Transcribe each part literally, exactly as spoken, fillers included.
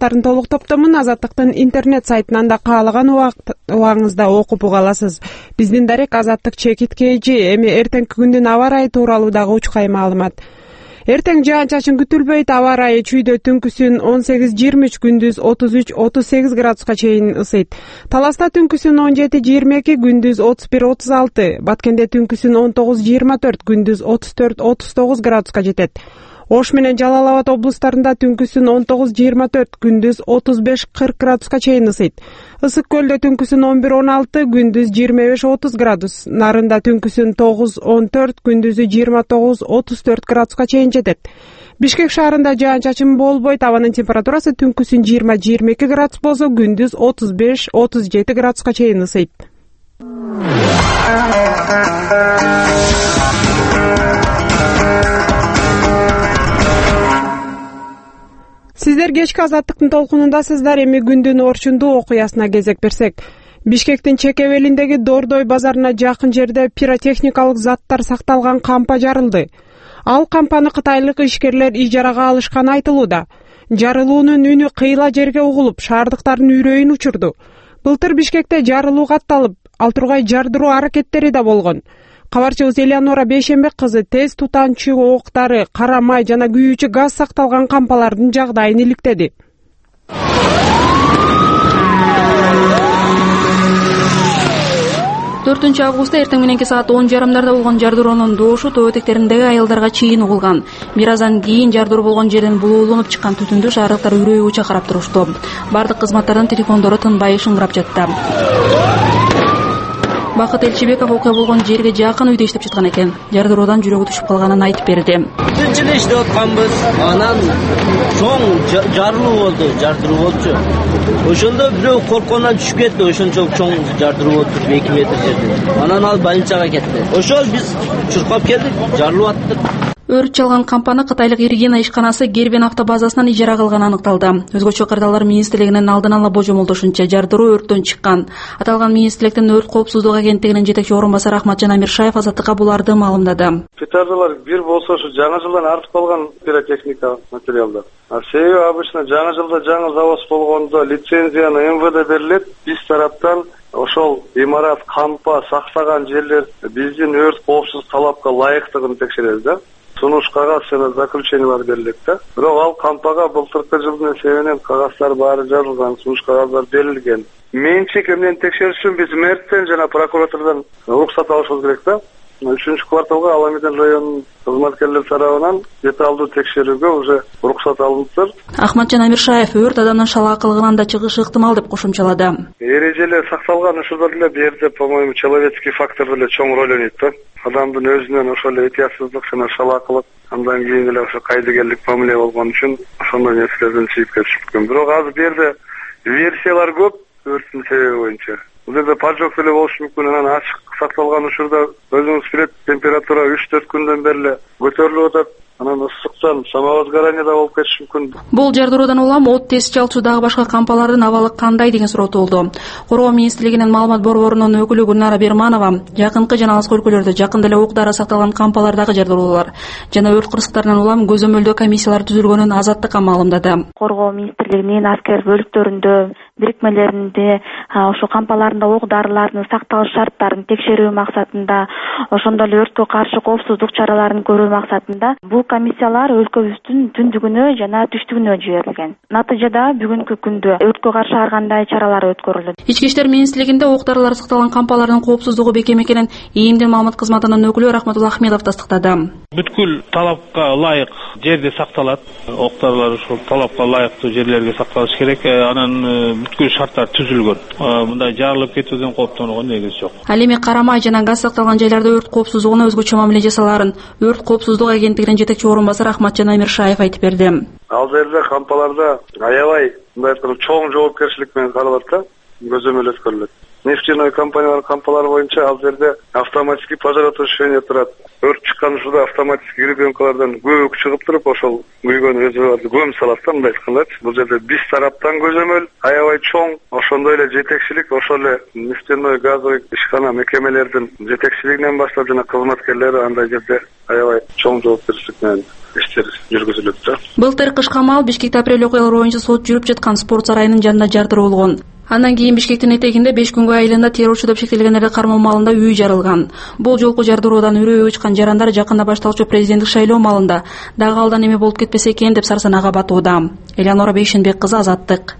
жаңылыктарын толук топтомун Азаттыктын интернет сайтынан да каалаган убагыңызда окуп уга аласыз. Биздин дарек Азаттык чекит кейжи. Эми эртеңки күндүн аба ырайы тууралуу дагы учкай маалымат. Эртең жаан-чачын күтүлбөйт. Аба ырайы чүйдө түнкүсүн он сегиз жыйырма үч, күндүз отуз үч отуз сегиз градуска чейин ысыйт. Таласта түнкүсүн он жети жыйырма эки, күндүз отуз бир отуз алты. Баткенде түнкүсүн он тогуз жыйырма төрт, күндүз отуз төрт отуз тогуз градуска жетет. Ош менен Жалал Абад облустарында түнкүсүн он тогуз жыйырма төрт, күндүз отуз беш кырк градуска чейин ысыйт. Ысык көлдө түнкүсүн он бир он алты, күндүз жыйырма беш отуз градус. Нарында түнкүсүн тогуз он төрт, күндүзү жыйырма тогуз отуз төрт градуска чейин жетет. Бишкек шаарында жаан-чачын болбойт. Абанын температурасы түнкүсүн жыйырма жыйырма эки градус болсо, күндүз отуз беш отуз жети градуска чейин ысыйт. Сиздер кечки Азаттыктын толкунундасыздар. Эми күндүн орчундуу окуясына кезек берсек. Бишкектин чекебелиндеги Дордой базарына жакын жерде пиротехникалык заттар сакталган кампа жарылды. Ал кампаны кытайлык ишкерлер ижарага алышканы айтылууда. Жарылуунун үнү кыйла жерге угулуп, шаардыктардын үрөйүн учурду. Былтыр Бишкекте жарылуу катталып, ал тургай жардыруу аракеттери да болгон. Кабарчыбыз Элеонора Бейшембек кызы тез тутанчу октары, кара май жана күйүүчү газ сакталган кампалардын жагдайын иликтеди. төртүнчү августта эртең мененки саат он жарымдарда болгон жардыроонун доошу тоо этектериндеги айылдарга чейин угулган. Бир аздан кийин жардыруу болгон жерден булууланып чыккан түтүндү шаардыктар үрөй уча карап турушту. Бардык кызматтардын телефондору тынбай шыңгырап жатты. Бакыт Элчибеков окуя болгон жерге жакын үйдө иштеп жаткан экен. Жардыруудан жүрөгү түшүп калганын айтып берди. Түнчүдө иштеп атканбыз. Анан чоң жарылуу болду, жардыруу болчу. Ошондо бирөө корконан түшүп кетти. Ошончо чоң жардыруу болду, эки метр жерде. Анан ал больницага кетти. Ошол биз чуркап келдик, жарылып аттык. Өрт чалган кампаны кытайлык Иргина ишканасы Гербен автобазасынан ижара кылганы аныкталды. Өзгөчө кырдаалар министрлигинин алдын ала божомолдошунча жардыруу өрттөн чыккан. Аталган министрликтин өрт коопсуздук агенттигинин жетекчи орун басары Ахматжан Амиршаев Азаттыкка буларды маалымдады. Петардалар бир болсо ушу жаңы жылдан артып калган пиротехника материалдар. А себеби обычно жаңы жылда жаңы завоз болгондо лицензияны эм вэ дэ берилет. Биз тараптан ошол имарат, кампа сактаган жерлер биздин өрт коопсуздук талапка ылайыктыгын текшеребиз да. Сунуш кагаз жана заключениялар берилет да. Бирок ал кампага былтыркы жылдын эсебинен кагаздар баары жазылган, сунуш кагаздар берилген. Менчик эмнени текшериш үчүн биз мэрден жана прокуратурадан уруксат алышыбыз керек да. үчүнчү кварталга Аламеден районунун кызматкерлери тарабынан деталдуу текшерүүгө уже уруксат алыныптыр. Ахматжан Амиршаев өрт адамдын шалаакылыгынан да чыгышы ыктымал деп кошумчалады. Эрежелер сакталган ушул эле бу жерде, по-моему, человеческий фактор деле чоң роль ойнойт да. Адамдын өзүнөн ошол эле этиятсыздык жана шалаакылык, андан кийин эле ошо кайдыгерлик мамиле болгон үчүн ошондой нерселерден чыгып кетишкен. Бирок азыр бу жерде версиялар көп өрттүн себеби боюнча. Бул жерде поджог деле болушу мүмкүн. Анан ачык сакталган учурда өзүңүз билет, температура үч төрт күндөн бери көтөрүлүп атат. Анан ысыктан самовозгорание да болуп кетиши мүмкүн. Бул жардыруудан улам от тез чалчу дагы башка кампалардын абалы кандай деген суроо туурду. Коргоо министрлигинин маалымат борборунун өкүлү Гүлнара Берманова жакынкы жана алыскы өлкөлөрдө жакын деле ок дары сакталган кампалардагы жардыруулар жана өрт кырсыктарынан улам көзөмөлдөө комиссиялар түзүлгөнүн Азаттыкка маалымдады. Коргоо министрлигинин аскер бөлүктөрүндө, бирикмелеринде ошо кампаларында ок дарылардын сакталыш шарттарын текшерүү максатында, ошондой эле өрткө каршы коопсуздук чараларын көрүү максатында бул комиссиялар өлкөбүздүн түндүгүнө жана түштүгүнө жиберилген. Натыйжада бүгүнкү күндө өрткө каршы ар кандай чаралар өткөрүлөт. Ички иштер министрлигинде ок дарылар сакталган кампалардын коопсуздугу бекем экенин ИИМдин маалымат кызматынын өкүлү Рахматулла Ахмедов тастыктады. Бүткүл талапка ылайык жерде сакталат. Ок дарылар ушул талапка ылайыктуу жерлерге сакталыш керек. Анан бүткүл шарттар түзүлгөн. Мындай жарылып кетүүдөн кооптонууга негиз жок. Ал эми карамай жана газ сакталган жайларда өрт коопсуздугуна өзгөчө мамиле жасаларын өрт коопсуздук агенттигинин жетекчи орун басары Ахматжан Амиршаев айтып берди. Ал жерде кампаларда аябай мындай чоң жоопкерчилик менен каралат да, көзөмөл өткөрүлөт. нефтяной компаниялар кампалары боюнча ал жерде автоматический пожаротушение турат. Өрт чыккан учурда автоматический гребенкалардан көбүк чыгып туруп, ошол күйгөн өзүбарды көмүп салат да, мындай айткандачы. Бул жерде биз тараптан көзөмөл, аябай чоң, ошондой эле жетекчилик, ошол эле нефтяной газовый ишкана мекемелердин жетекчилигинен баштап жана кызматкерлери андай жерде аябай чоң жоопкерчилик менен иштер жүргүзүлөт да. Былтыр кышка маал Бишкекте апрель окуялары боюнча сот жүрүп жаткан спорт сарайынын жанында жардыруу болгон. Андан кийин Бишкектин этегинде беш күнгө айылында террорчу деп шектелгендерди кармоо маалында үй жарылган. Бул жолку жардыруудан үрөйү учкан жарандар жакында башталчу президенттик шайлоо маалында дагы алдан эме болуп кетпесе экен деп сарсанага батууда. Элеонора Бейшенбек кызы, Азаттык.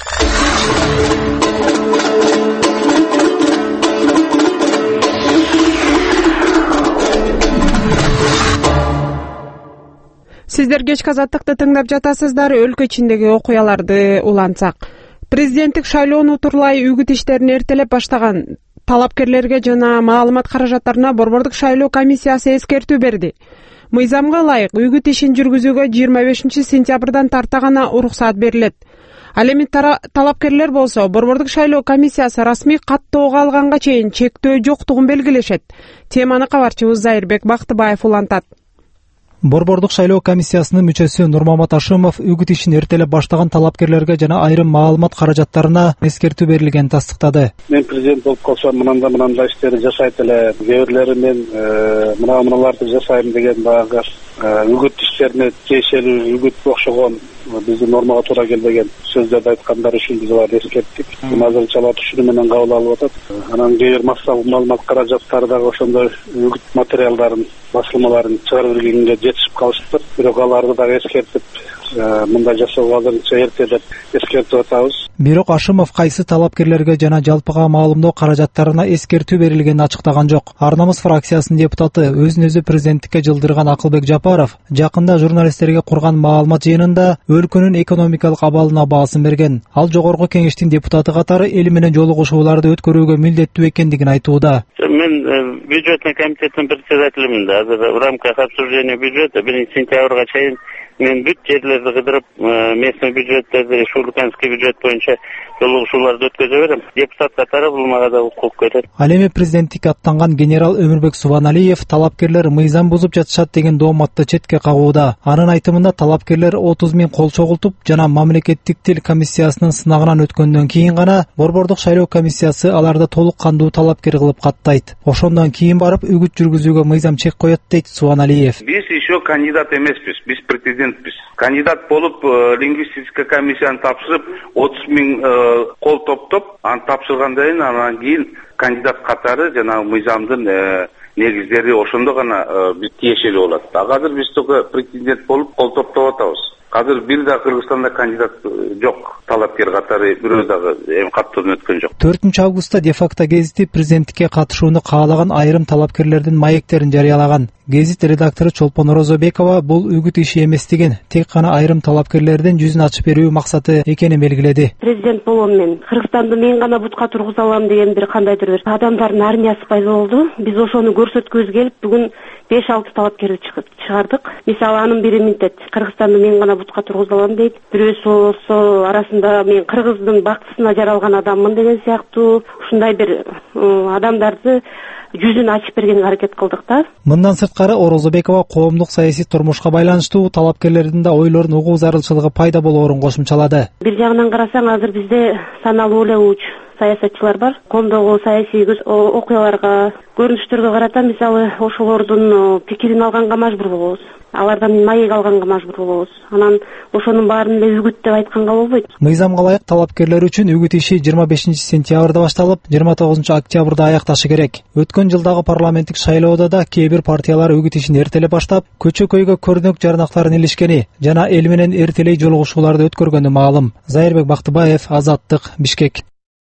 Сиздер кечки Азаттыкты тыңдап жатасыздар. Өлкө ичиндеги окуяларды улантсак. Президенттик шайлоону турлай үгүт иштерин эртелеп баштаган талапкерлерге жана маалымат каражаттарына Борбордук шайлоо комиссиясы эскертүү берди. Мыйзамга ылайык үгүт ишин жүргүзүүгө жыйырма бешинчи сентябрдан тарта гана уруксаат берилет. Ал эми талапкерлер болсо Борбордук шайлоо комиссиясы расмий каттоого алганга чейин чектөө жоктугун белгилешет. Теманы кабарчыбыз Зайырбек Бактыбаев улантат. Борбордук шайлоо комиссиясынын мүчөсү Нурмамат Ашимов үгүт ишин эртелеп баштаган талапкерлерге жана айрым маалымат каражаттарына эскертүү берилгенин тастыктады. Мен президент болуп калсам мынанда мынандай иштерди жашайт эле, кээ мен мына мыналарды жашайм деген баягы үгүт иштерине тиешелүү үгүт окшогон биздин нормага туура келбеген сөздөрдү айткандар үчүн биз аларды эскерттик. Азырынча алар түшүнүү менен кабыл алып атат. Анан кээ бир массалык маалымат каражаттары дагы ошондой үгүт материалдарын, басылмаларын чыгарып бергенге жетишип калышыптыр. Бирок аларды дагы эскертип, мындай жашоого азырынча эрте деп эскертип атабыз. Бирок Ашимов кайсы талапкерлерге жана жалпыга маалымдоо каражаттарына эскертүү берилгенин ачыктаган жок. Ар намыс фракциясынын депутаты, өзүн өзү президенттикке жылдырган Акылбек Жапаров жакында журналисттерге курган маалымат жыйынында өлкөнүн экономикалык абалына баасын берген. Ал жогорку кеңештин депутаты катары эл менен жолугушууларды өткөрүүгө милдеттүү экендигин айтууда. Мен бюджетный комитеттин председателимин да. Азыр в рамках обсуждения бюджета биринчи сентябрга чейин мен бүт жерлерди кыдырып, местный бюджеттерди, республиканский бюджет боюнча жолугушууларды өткөзө берем. Депутат катары бул мага да укук берет. Ал эми президенттикке аттанган генерал Өмүрбек Субаналиев талапкерлер мыйзам бузуп жатышат деген дооматты четке кагууда. Анын айтымында талапкерлер отуз миң кол чогултуп жана мамлекеттик тил комиссиясынын сынагынан өткөндөн кийин гана Борбордук шайлоо комиссиясы аларды толук кандуу талапкер кылып каттайт. Ошондон кийин барып үгүт жүргүзүүгө мыйзам чек коет дейт Субаналиев. Биз еще кандидат эмеспиз, биз президентпиз. Кандидат болуп лингвистика комиссияны тапшырып отуз миң кол топтоп, аны тапшыргандан кийин анан кийин кандидат катары жана мыйзамдын негиздери ошондо гана биз тиешелүү болот. Азыр биз только претендент болуп кол топтоп атабыз. Азыр бир да Кыргызстанда кандидат жок, талапкер катары бирөө дагы эми каттоодон өткөн жок. төртүнчү августта де-факто гезити президенттикке катышууну каалаган айрым талапкерлердин маектерин жарыялаган. Гезит редактору Чолпон Розобекова бул үгүт иши эместигин, тек гана айрым талапкерлердин жүзүн ачып берүү максаты экенин белгиледи. Президент болом мен, Кыргызстанды мен гана бутка тургуза алам деген бир кандайдыр бир адамдардын армиясы пайда болду. Биз ошону көрсөткүбүз келип, бүгүн беш алты талапкерди чыгардык. Мисалы анын бири милдет, Кыргызстанды мен гана бутка тургуза алам дейт. Бирөөсү болсо арасында мен Кыргыздын бактысына жаралган адаммын деген сыяктуу ушундай бир адамдарды жүзүн ачып бергенге аракет кылдык да. Мындан сырткары Орозобекова коомдук саясий тормушка байланыштуу талапкерлердин да ойлорун угуу зарылчылыгы пайда болоорун кошумчалады. Бир жагынан карасаң, азыр бизде саналуу эле уч саясатчылар бар. Коомдогу саясий окуяларга, көрүнүштөргө карата мисалы ошолордун пикирин алганга мажбур болобуз. Алардан маек алганга мажбур болобуз. Анан ошонун баарын эле үгүт деп айтканга болбойт. Мыйзамга ылайык талапкерлер үчүн үгүт иши жыйырма бешинчи сентябрда башталып, жыйырма тогузунчу октябрда аякташы керек. Өткөн жылдагы парламенттик шайлоодо да кээ бир партиялар үгүт ишин эртелеп баштап, көчө-көйгө көрүнөк жарнактарын илишкени жана эл менен эртелей жолугушууларды өткөргөнү маалым. Зайырбек Бактыбаев, Азаттык, Бишкек.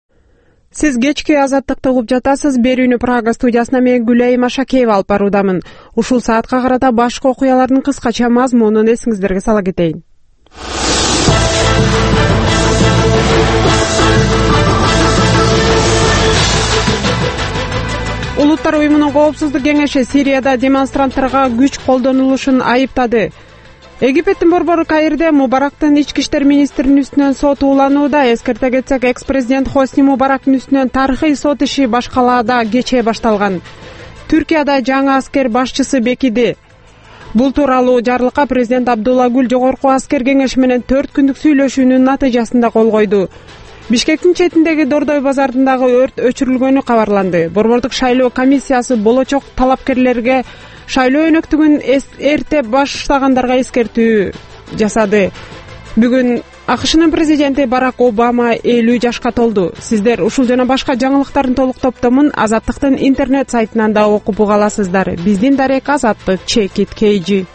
Сиз кечки Азаттыкты угуп жатасыз. Берүүнү Прага студиясына мен Гүлайым Ашакеева алып баруудамын. Ушул саатка карата башка окуялардын кыскача мазмунун эсиңиздерге сала кетейин. Улуттар уюмунун коопсуздук кеңеши Сирияда демонстранттарга күч колдонулушун айыптады. Египеттин борбору Каирде Мубарактын ички иштер министринин үстүнөн сот уланууда. Эскерте кетсек, экс-президент Хосни Мубарактын үстүнөн тарыхый сот иши башкалаада кечээ башталган. Түркияда жаңы аскер башчысы бекиди. Бул тууралуу жарлыкка президент Абдулла Гүл жогорку аскер кеңеши менен төрт күндүк сүйлөшүүнүн натыйжасында кол койду. Бишкектин четиндеги Дордой базарындагы өрт өчүрүлгөнү кабарланды. Борбордук шайлоо комиссиясы болочок талапкерлерге шайлоо өнөктүгүн эрте баштагандарга эскертүү жасады. Бүгүн АКШнын президенти Барак Обама элүү жашка толду. Сиздер ушул жана башка жаңылыктардын толук топтомун Азаттыктын интернет сайтынан да окуп уга аласыздар. Биздин дарек Азаттык чекит кейжи.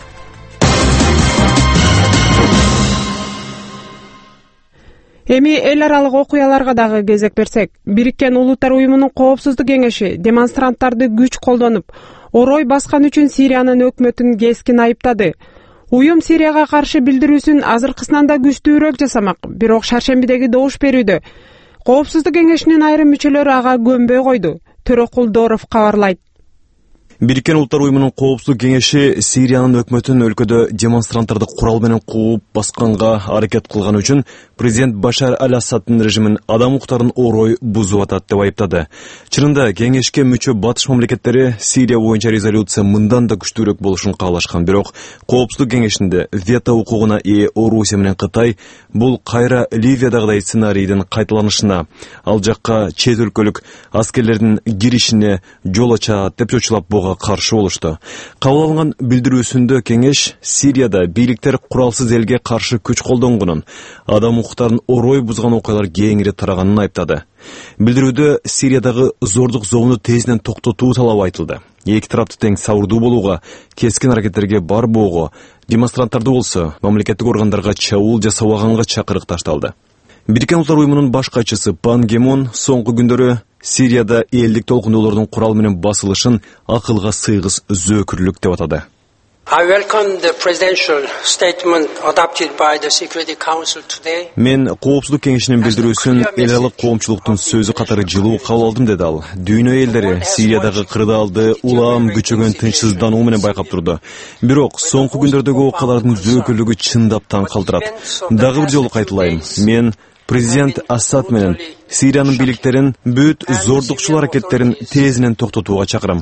Эми эл аралык окуяларга дагы кезек берсек, Бириккен Улуттар уюмунун коопсуздук кеңеши демонстранттарды күч колдонуп, орой баскан үчүн Сириянын өкмөтүн кескин айыптады. Уюм Сирияга каршы билдирүүсүн азыркысынан да күчтүүрөөк жасамак, бирок шаршембидеги добуш берүүдө Коопсуздук кеңешинин айрым мүчөлөрү ага көнбөй койду. Төрөкул Доров кабарлайт. Бириккен Улуттар уюмунун коопсуздук кеңеши Сириянын өкмөтүн өлкөдө демонстранттарды курал менен кууп басканга аракет кылганы үчүн президент Башар аль-Асаддын режимин адам укуктарын орой бузуп атат деп айыптады. Чынында кеңешке мүчө батыш мамлекеттери Сирия боюнча резолюция мындан да күчтүүрөөк болушун каалашкан, бирок коопсуздук кеңешинде вето укугуна ээ Орусия менен Кытай бул кайра Ливиядагыдай сценарийдин кайталанышына, ал жакка чет өлкөлүк аскерлердин киришине жол ачат деп чочулап буга каршы болушту. Кабыл алынган билдирүүсүндө кеңеш Сирияда бийликтер куралсыз элге каршы күч колдонгонун, адам укуктарын орой бузган окуялар кеңири тараганын айыптады. Билдирүүдө Сириядагы зордук зобунду тезинен токтотуу талабы айтылды. Эки тарапты тең сабырдуу болууга, кескин аракеттерге барбоого, демонстранттарды болсо мамлекеттик органдарга чабуул жасабаганга чакырык ташталды. Бириккен Улуттар уюмунун баш катчысы Пан Ги Мун соңку күндөрү Сирияда элдик толкундоолордун курал менен басылышын акылга сыйгыс зөөкүрлүк деп атады. I welcome the presidential statement adopted by the Security Council today. Мен коопсуздук кеңешинин билдирүүсүн эл аралык коомчулуктун сөзү катары жылуу кабыл алдым деди ал. Дүйнө элдери Сириядагы кырдаалды улам күчөгөн тынчсыздануу менен байкап турду. Бирок соңку күндөрдөгү окуялардын зөөкүрлүгү чындап таң калтырат. Дагы бир жолу кайталайм. Мен президент Асад менен Сириянын бийликтерин бүт зордукчул аракеттерин тезинен токтотууга чакырам,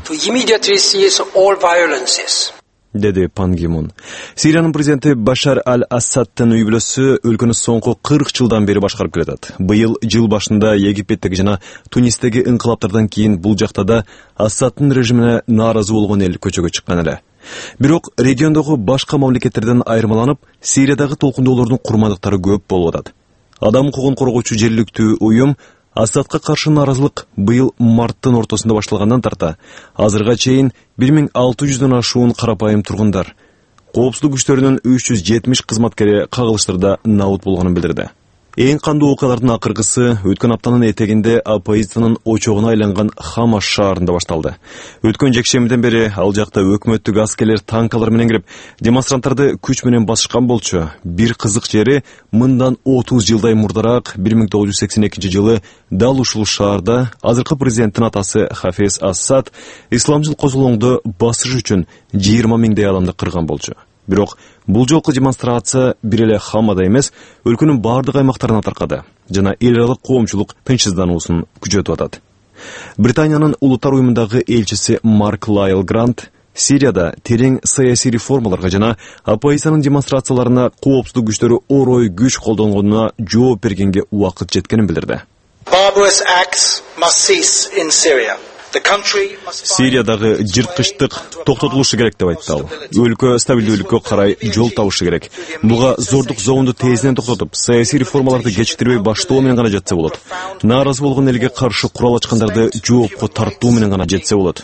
деди Пан Ги Мун. Сириянын президенти Башар аль-Асаддын үй бүлөсү өлкөнү соңку кырк жылдан бери башкарып келатат. Быйыл жыл башында Египеттеги жана Тунистеги инкылаптардан кийин бул жакта да Асаддын режимине нааразы болгон эл көчөгө чыккан эле. Бирок региондогу башка мамлекеттерден айырмаланып, Сириядагы толкундоолордун курмандыктары көп болуп атат. Адам укугун коргоочу жергиликтүү уюм Асадка каршы нааразылык быйыл марттын ортосунда башталгандан тарта азырга чейин бир миң алты жүздөн ашуун карапайым тургундар, коопсуздук күчтөрүнүн үч жүз жетимиш кызматкери кагылыштарда набут болгонун билдирди. Эң кандуу окуялардын акыркысы өткөн аптанын этегинде оппозициянын очогуна айланган Хамаш шаарында башталды. Өткөн жекшембиден бери ал жакта өкмөттүк аскерлер танкалар менен кирип, демонстранттарды күч менен басышкан болчу. Бир кызык жери, мындан отуз жылдай мурдараак бир миң тогуз жүз сексен экинчи жылы дал ушул шаарда азыркы президенттин атасы Хафез Асад исламчыл козголоңду басыш үчүн жыйырма миңдей адамды кырган болчу. Бирок бул жолку демонстрация бир эле Хамада эмес, өлкөнүн бардык аймактарына таркады жана эл аралык коомчулук тынчсыздануусун күчөтүп атат. Британиянын Улуттар уюмундагы элчиси Марк Лайл Грант Сирияда терең саясий реформаларга жана оппозициянын демонстрацияларына коопсуздук күчтөрү орой күч колдонгонуна жооп бергенге убакыт жеткенин билдирди. Сириядагы жырткычтык токтотулушу керек деп айтты ал. Өлкө стабилдүүлүккө карай жол табышы керек. Буга зордук зобунду тезинен токтотуп, саясий реформаларды кечиктирбей баштоо менен гана жетсе болот. Нааразы болгон элге каршы курал ачкандарды жоопко тартуу менен гана жетсе болот.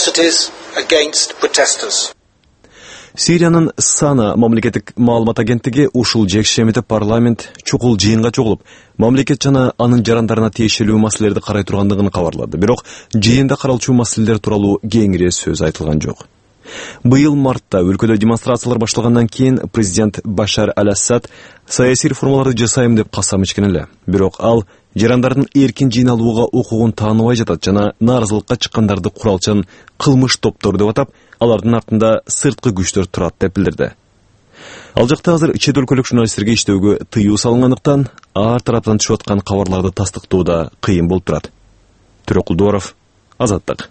Сириянын Сана мамлекеттик маалымат агенттиги ушул жекшемиде парламент чукул жыйынга чогулуп, мамлекет жана анын жарандарына тиешелүү маселелерди карай тургандыгын кабарлады. Бирок жыйында каралчу маселелер тууралуу кеңири сөз айтылган жок. Быйыл мартта өлкөдө демонстрациялар башталгандан кийин президент Башар аль-Асад саясий реформаларды жасайм деп касам ичкен эле. Бирок ал жарандардын эркин жыйналууга укугун тааныбай жатат жана нааразылыкка чыккандарды куралчан кылмыш топтор деп атап, алардын артында сырткы күчтөр турат деп билдирди. Ал жакта азыр чет өлкөлүк журналисттерге иштөөгө тыюу салынгандыктан ар тараптан түшүп аткан кабарларды тастыктоо да кыйын болуп турат. Төрөкулдуаров, Азаттык.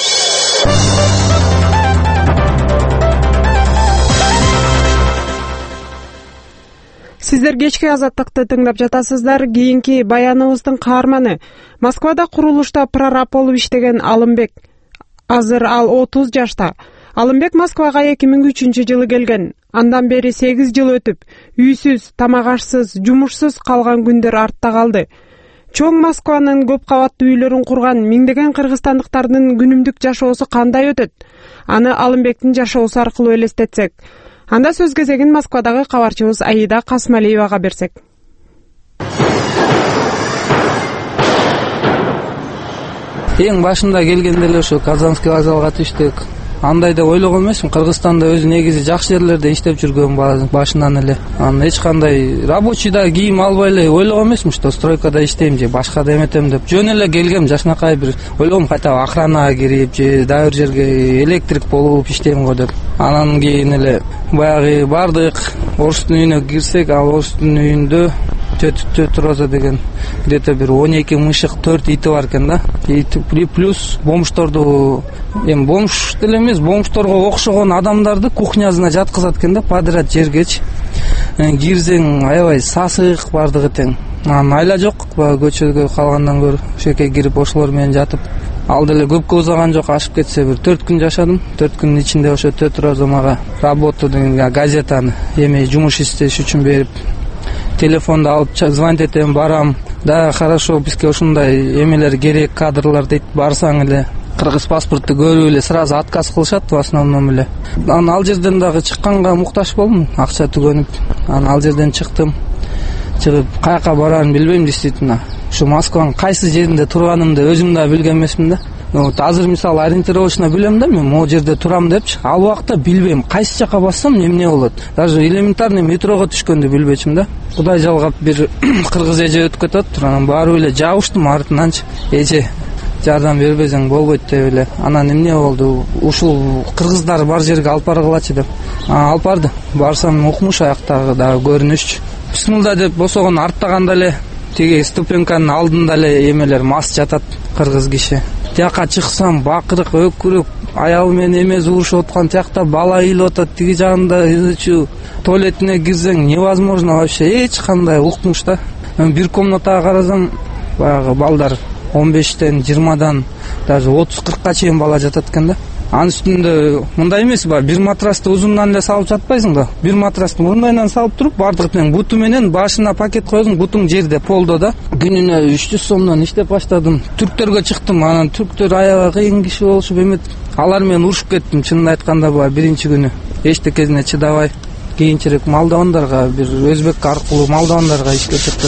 Сиздер кечки Азаттыкты тыңдап жатасыздар. Кийинки баяныбыздын каарманы Москвада курулушта прораб болуп иштеген Алымбек. Азыр ал отуз жашта. Алымбек Москвага эки миң үчүнчү жылы келген. Андан бери сегиз жыл өтүп, үйсүз, тамак ашсыз, жумушсуз калган күндөр артта калды. Чоң Москванын көп кабаттуу үйлөрүн курган миңдеген кыргызстандыктардын күнүмдүк жашоосу кандай өтөт? Аны Алымбектин жашоосу аркылуу элестетсек. Анда сөз кезегин Москвадагы кабарчыбыз Аида Касмалиевага берсек. Эң башында келгенде эле ошо Казанский вокзалга түштүк. Андай деп ойлогон эмесмин. Кыргызстанда өзү негизи жакшы жерлерде иштеп жүргөн башынан эле. Аны эч кандай рабочийда кийим албай эле ойлогон эмесмин, что стройкада иштейм же башка да эметем деп. Жөн эле келгем, жашнакай бир ойлогом, кайта охранага кирип же дагы бир жерге электрик болуп иштейм го деп. Анан кийин эле баягы бардык, орустун үйүнө кирсек, ал орустун үйүндө Төт роза деген где-то бир он эки мышык, төрт ити бар экен да. И плюс бомжторду, эми бомж деле эмес, бомжторго окшогон адамдарды кухнясына жаткызат экен да, подряд жергечи. Кирсең аябай сасык бардыгы тең. Анан айла жок, көчөгө калгандан көрө ошоке кирип ошолор менен жатып. Ал деле көпкө узаган жок, ашып кетсе бир төрт күн жашадым. төрт күндүн ичинде ошо Төт роза мага работу деген газетаны эми жумуш иштеш үчүн берип, телефонду алып звонить этем, барам. Да, хорошо, бизге ушундай эмелер керек, кадрлар дейт, барсаң эле кыргыз паспорту көрүп эле сразу отказ кылышат в основном эле. Анан ал жерден дагы чыкканга муктаж болдум, акча түгөнүп. Анан ал жерден чыктым. Чыгып каяка барарын билбейм действительно. Ушу Москванын кайсы жеринде турганымды өзүм да билген эмесмин да. Вот азыр мисалы ориентировочно билем да, мен могу жерде турам депчи. Ал убакта билбейм, кайсы жака бассам эмне болот. Даже элементарный метрого түшкөндү билбечим да. Кудай жалгап бир кыргыз эже өтүп кетет, анан барып эле жабыштым артынанчы. Эже жардам бербесең болбойт деп эле. Анан эмне болду? Ушул кыргыздар бар жерге алып баргылачы деп. Алып барды. Барсам укмуш аяктагы дагы көрүнүшчү. Бисмилла деп босогон арттаганда эле тиги ступенканын алдында эле эмелер мас жатат, кыргыз киши. Тияка чыксам бакырык, өкүрүк, аялы менен эмези урушуп аткан, тиякта бала ыйлап атат, тиги жагында ичүү туалетине кирсең невозможно вообще, эч кандай укмуш да. Мен бир комнатага карасам, баягы балдар он бештен, жыйырмадан, даже отуз кыркка чейин бала жатат экен да. Анын үстүндө мындай эмес ба, бир матрасты узундан эле салып жатпайсың да. Бир матрасты мындайдан салып туруп, бардык менен буту менен башына пакет койдуң, бутуң жерде полдо да. Күнүнө үч жүз сомдон иштеп баштадым. Түрктөргө чыктым, анан түрктөр аябай кыйын киши болушуп эмет. Алар менен урушуп кеттим, чынын айтканда баа биринчи күнү. Эчтекесине чыдабай, кийинчерээк Молдовандарга, бир өзбек аркылуу Молдовандарга ишке чыктым.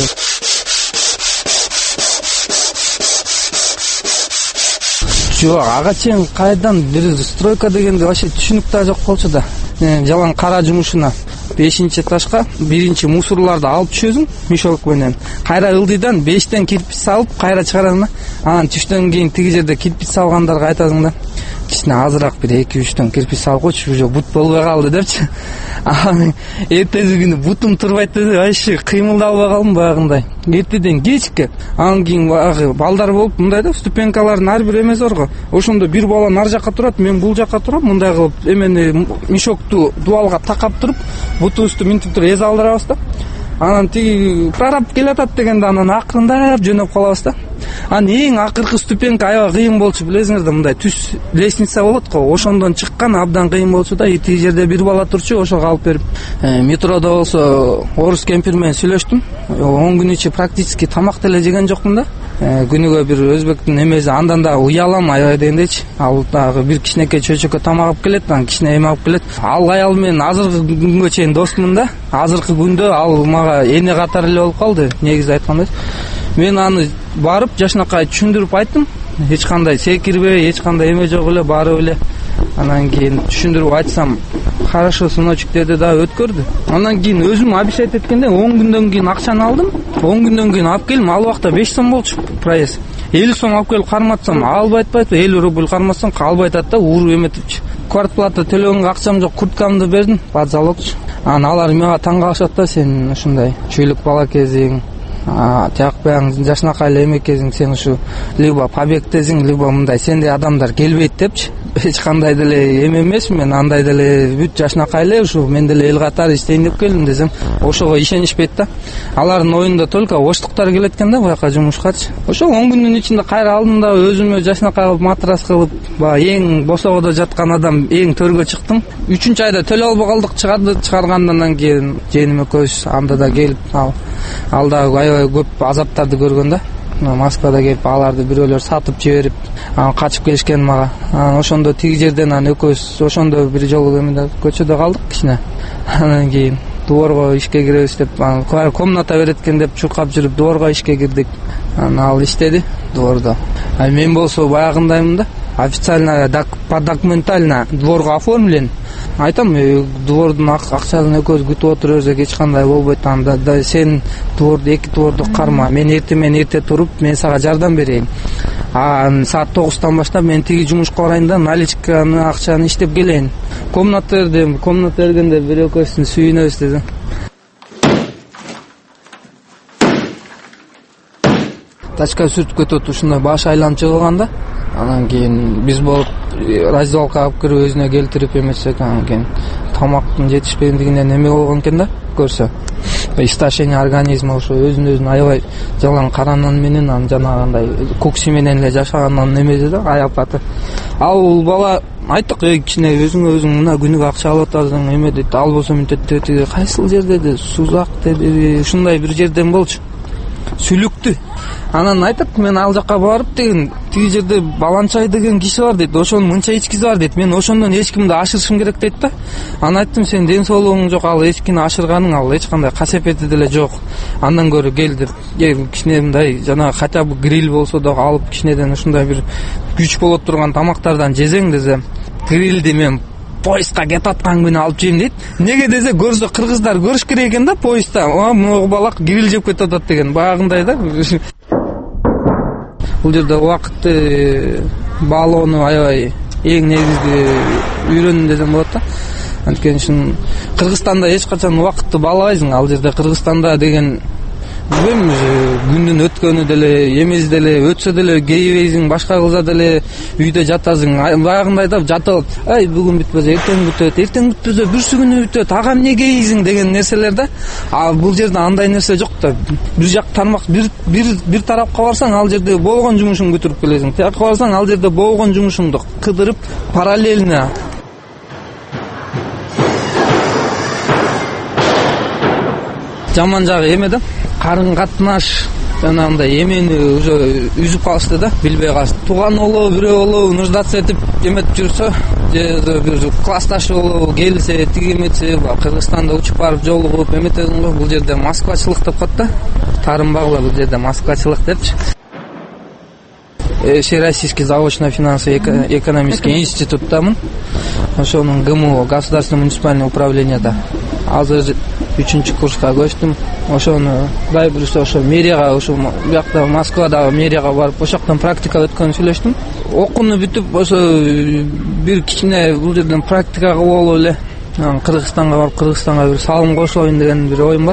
Жок, ага чейин кайдан бир стройка дегенде вообще түшүнүк да жок болчу да. Жалаң кара жумушуна бешинчи этажга биринчи мусорларды алып түшөсүң мешок менен. Кайра ылдыйдан бештен кирпич салып кайра чыгарасың. Анан түштөн кийин тиги жерде кирпич салгандарга айтасың да. Кичине азыраак бир эки үчтөн кирпич салып койчу, уже бут болбой калды депчи. Анан эртеси күнү бутум турбайт деп вообще кыймылдай албай калдым баягындай. Эртеден кечке. Анан кийин баягы балдар болуп мындай да, ступенкалардын ар бир эмеси бар го. Ошондо бир бала нар жака турат, мен бул жака турам, мындай кылып эмени мешокту дубалга такап туруп, бутубузду минтип туруп эз алдырабыз да. Анан тиги прораб келатат дегенде анан акырындап жөнөп калабыз да. Анан эң акыркы ступенка аябай кыйын болчу, билесиңер да, мындай түз лестница болот го, ошондон чыккан абдан кыйын болчу да. Тиги жерде бир бала турчу, ошого алып берип, метрода болсо орус кемпир менен сүйлөштүм. он күн ичи практически тамак деле жеген жокмун да. Күнүгө бир өзбектин эмеси, андан да уялам аябай дегендечи. Ал дагы бир кичинекей чөчөккө тамак алып келет, анан кичине эме алып келет. Ал аял менен азыркы күнгө чейин достмун да. Азыркы күндө ал мага эне катары эле болуп калды, негизи айтканда. Мен аны барып жашнакай түшүндүрүп айттым. Эч кандай секирбей, эч кандай эме жок эле, барып эле. Анан кийин түшүндүрүп айтсам, хорошо, сыночек деди да, өткөрдү. Анан кийин өзүм обещать эткенде он күндөн кийин акчаны алдым. он күндөн кийин алып келдим, ал убакта беш сом болчу проезд. элүү сом алып келип карматсам, албайт байт, элүү рубль карматсам, албайт да, уруп эметипчи. Квартплата төлөгөнгө акчам жок, курткамды бердим, под залогчу. анан алар мага таң калышат да, сен ушундай чүйлүк бала кезиң, жакпаң жашынакай эле эме кезиң, сен ушу либо побегдесиң, либо мындай сендей адамдар келбейт депчи. Эч кандай деле эме эмес, мен андай деле бүт жашынакай эле ушу мен деле эл катары иштейин деп келдим десем, ошого ишенишпейт да. Алардын оюнда только оштуктар келет экен да буяка жумушкачы. Ошол он күндүн ичинде кайра алдым да өзүмө жашынакай кылып матрас кылып, баягы эң босогодо жаткан адам эң төргө чыктым. үчүнчү айда төлөй албай калдык, чыгарды чыгаргандан кийин жээним экөөбүз анда да келип, ал ал да аябай көп азаптарды көргөн да. Москвада келип аларды бирөөлөр сатып жиберип, качып келишкен мага. Ошондо тиги жерден анан экөөбүз ошондо бир жолу эмеде көчөдө калдык кичине. Анан кийин дворго ишке киребиз деп, комната берет экен деп чуркап жүрүп дворго ишке кирдик. Анан ал иштеди двордо. А мен болсо баягындаймын да, официально по документально дворго оформлен. Айтам, двордун акчасын экөөбүз күтүп отурабыз, эч кандай болбойт. Анда да сен дворду, эки дворду карма. Мен эрте мен эрте туруп, мен сага жардам берейин. А саат тогуздан баштап мен тиги жумушка барайын да, наличканы, акчаны иштеп келейин. Комната бердим, комната бергенде бир экөөбүздүн сүйүнөбүз деди. Тачка сүртүп кетип ушундай баш айланып жыгылганда, анан кийин биз болуп раздевалкага алып кирип өзүнө келтирип эмесек, анан кийин тамактын жетишпегендигинен эме болгон экен да, көрсө. Истощение организма ошо өзүн өзүн аябай жалаң каранан менен, анан жанагындай кокси менен эле жашагандан эмеди да, аяпаты. Ал бала айттык, кичине өзүң өзүң мына күнүгө акча алып атасың, эме дейт, ал болсо мынтет деди, кайсыл жерде деди, Сузак деди, ушундай бир жерден болчу. Сүлүктү. Анан айтат, мен ал жака барып деген, тиги жерде Баланчай деген киши бар дейт, ошонун мынча ичкиси бар дейт, мен ошондон эчкимди ашырышым керек дейт да. Анан айттым, сен ден соолугуң жок, ал эчкини ашырганың, ал эч кандай касепети деле жок. Андан көрө кел деп, кичине мындай жана хотя бы гриль болсо да алып кичинеден ушундай бир күч болот турган тамактардан жезең десем, грильди мен поездга кетип аткан күнү алып жейм дейт. Неге десе, көрсө кыргыздар көрүш керек экен да поездда. Могу балак гриль жеп кетип атат деген баягындай да. Бул жерде убакытты баалоону аябай эң негизги үйрөнүм десем болот да. Анткени ушун Кыргызстанда эч качан убакытты баалабайсың. Ал жерде Кыргызстанда деген билбейм, күндүн өткөнү деле, эмес деле, өтсө деле кейбейсиң, башка кылса деле үйдө жатасың. Баягындай да жатып, ай бүгүн бүтпөсө эртең бүтөт, эртең бүтпөсө бүрсү күнү бүтөт, ага эмне кейсиң деген нерселер да. А бул жерде андай нерсе жок да. Бир жак тармак, бир бир бир тарапка барсаң, ал жерде болгон жумушуңду бүтүрүп келесиң. Тияка барсаң, ал жерде болгон жумушуңду кыдырып параллельно. Жаман жагы эме да, карын катнаш жанагындай эмени уже үзүп калышты да, билбей калышты. Тууган болобу, бирөө болобу, нуждаться этип эметип жүрсө, же бир классташы болобу, келсе, тиги эметсе, Кыргызстанда учуп барып жолугуп эметесиң го. Бул жерде москвачылык деп коет да. Таарынбагыла бул жерде москвачылык депчи. Всероссийский заочно-финансовый экономический институттамын. Ошонун ГМУ, государственное муниципальное управлениеда. Азыр үчүнчү курска көчтүм. Ошону дай бирсе ошо мэрияга, ошо биякта Москвадагы мэрияга барып, ошоктон практика өткөнү сүйлөштүм. Окууну бүтүп, ошо бир кичине бул жерден практика кылып алып эле Кыргызстанга барып, Кыргызстанга бир салым кошоюн деген бир оюм бар.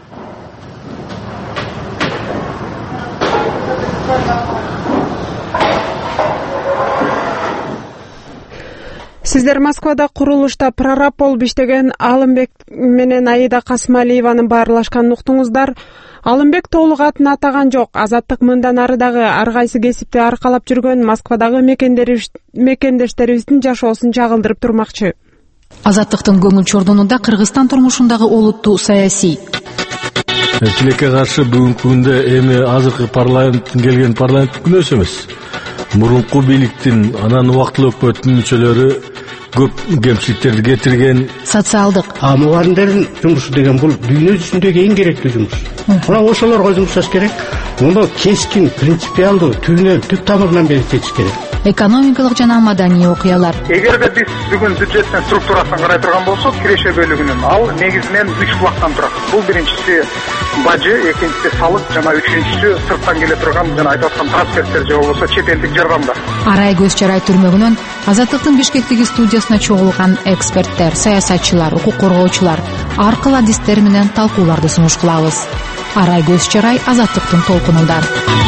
Сиздер Москвада курулушта прораб болуп иштеген Алымбек менен Аида Касымалиеваны баарлашканын уктуңуздар. Алымбек толук атын атаган жок. Азаттык мындан ары дагы ар кайсы кесипти аркалап жүргөн Москвадагы мекендештерибиздин жашоосун чагылдырып турмакчы. Азаттыктын көңүл чордонунда Кыргызстан турмушундагы олуттуу саясий. Тилекке каршы бүгүнкү күндө эми азыркы парламенттин келген парламент күнөөсү эмес. Мурунку бийликтин анан убактылуу өкмөттүн мүчөлөрү көп кемчиликтерди кетирген. Социалдык. А мугалимдердин жумушу деген бул дүйнө жүзүндөгү эң керектүү жумуш. Мына ошолорго жумушташ керек. Муну кескин, принципиалдуу, түбүнөн, түп тамырынан бери чечиш керек. экономикалык жана маданий окуялар. Эгерде биз бүгүн бюджеттин структурасын карай турган болсок, киреше бөлүгүнүн ал негизинен үч булактан турат. Бул биринчиси бажы, экинчиси салык жана үчүнчүсү сырттан келе турган жана айтып аткан трансферттер же болбосо чет элдик жардамдар. Арай көз чарай түрмөгүнөн Азаттыктын Бишкектеги студиясына чогулган эксперттер, саясатчылар, укук коргоочулар ар кыл адистер менен талкууларды сунуш кылабыз. Арай көз чарай Азаттыктын толкунунда.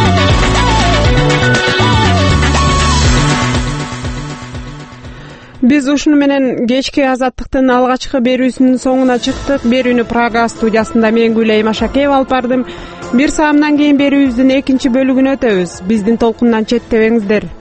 Биз ушуну менен кечки Азаттыктын алгачкы берүүсүнүн соңуна чыктык. Берүүнү Прага студиясында мен Гүлей Машакеева алып бардым. Бир саамдан кийин берүүбүздүн экинчи бөлүгүнө өтөбүз. Биздин толкундан четтебеңиздер.